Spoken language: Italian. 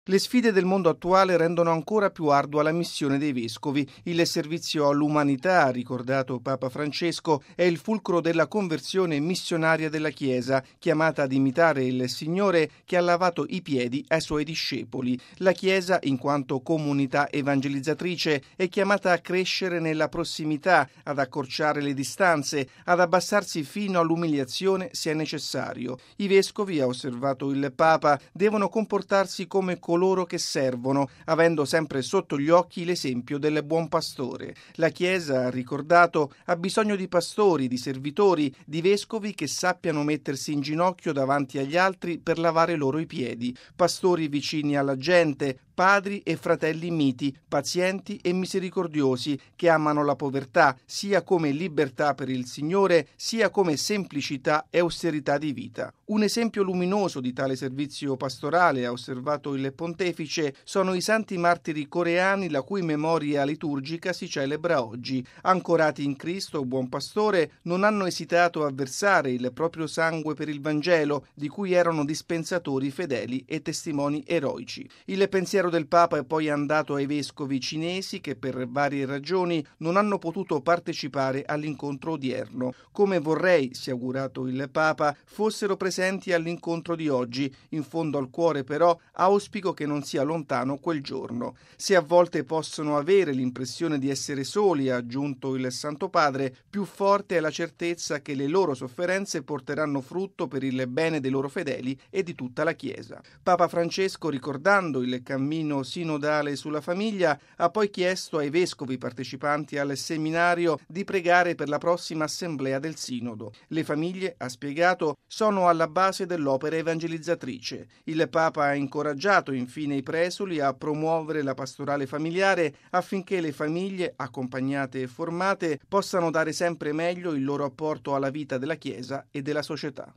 Le sfide del mondo attuale rendono ancora più ardua la missione dei vescovi. Il servizio all'umanità, ricordato Papa Francesco, è il fulcro della conversione missionaria della Chiesa, chiamata ad imitare il Signore che ha lavato i piedi ai suoi discepoli. La Chiesa, in quanto comunità evangelizzatrice, è chiamata a crescere nella prossimità, ad accorciare le distanze, ad abbassarsi fino all'umiliazione se è necessario. I vescovi, ha osservato il Papa, devono comportarsi come coloro che servono, avendo sempre sotto gli occhi l'esempio del buon pastore. La Chiesa, ha ricordato, ha bisogno di pastori, di servitori, di vescovi che sappiano mettersi in ginocchio davanti agli altri per lavare loro i piedi, pastori vicini alla gente, padri e fratelli miti, pazienti e misericordiosi, che amano la povertà sia come libertà per il Signore, sia come semplicità e austerità di vita. Un esempio luminoso di tale servizio pastorale, ha osservato il Pontefice, sono i santi martiri coreani la cui memoria liturgica si celebra oggi. Ancorati in Cristo, buon pastore, non hanno esitato a versare il proprio sangue per il Vangelo, di cui erano dispensatori fedeli e testimoni eroici. Il pensiero del Papa è poi andato ai vescovi cinesi che per varie ragioni non hanno potuto partecipare all'incontro odierno. Come vorrei, si è augurato il Papa, fossero presenti all'incontro di oggi. In fondo al cuore però auspico che non sia lontano quel giorno. Se a volte possono avere l'impressione di essere soli, ha aggiunto il Santo Padre, più forte è la certezza che le loro sofferenze porteranno frutto per il bene dei loro fedeli e di tutta la Chiesa. Papa Francesco, ricordando il cammino sinodale sulla famiglia, ha poi chiesto ai vescovi partecipanti al seminario di pregare per la prossima assemblea del Sinodo. Le famiglie, ha spiegato, sono alla base dell'opera evangelizzatrice. Il Papa ha incoraggiato infine i presuli a promuovere la pastorale familiare affinché le famiglie, accompagnate e formate, possano dare sempre meglio il loro apporto alla vita della Chiesa e della società.